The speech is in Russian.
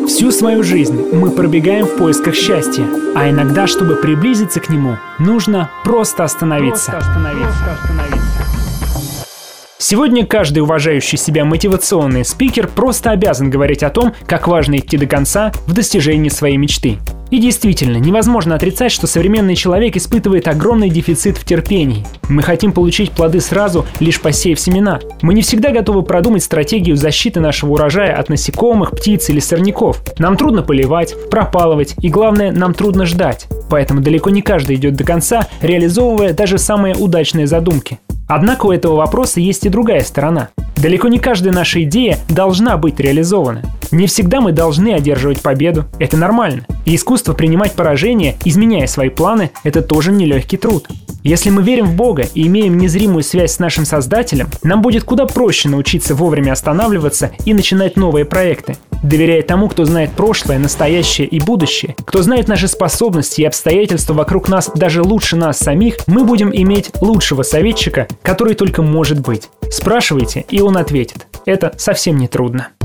Всю свою жизнь мы пробегаем в поисках счастья, а иногда, чтобы приблизиться к нему, нужно просто остановиться. Сегодня каждый уважающий себя мотивационный спикер просто обязан говорить о том, как важно идти до конца в достижении своей мечты. И действительно, невозможно отрицать, что современный человек испытывает огромный дефицит в терпении. Мы хотим получить плоды сразу, лишь посеяв семена. Мы не всегда готовы продумать стратегию защиты нашего урожая от насекомых, птиц или сорняков. Нам трудно поливать, пропалывать и, главное, нам трудно ждать. Поэтому далеко не каждый идет до конца, реализовывая даже самые удачные задумки. Однако у этого вопроса есть и другая сторона. Далеко не каждая наша идея должна быть реализована. Не всегда мы должны одерживать победу, это нормально. И искусство принимать поражение, изменяя свои планы, это тоже нелегкий труд. Если мы верим в Бога и имеем незримую связь с нашим Создателем, нам будет куда проще научиться вовремя останавливаться и начинать новые проекты. Доверяя тому, кто знает прошлое, настоящее и будущее, кто знает наши способности и обстоятельства вокруг нас даже лучше нас самих, мы будем иметь лучшего советчика, который только может быть. Спрашивайте, и он ответит. Это совсем не трудно.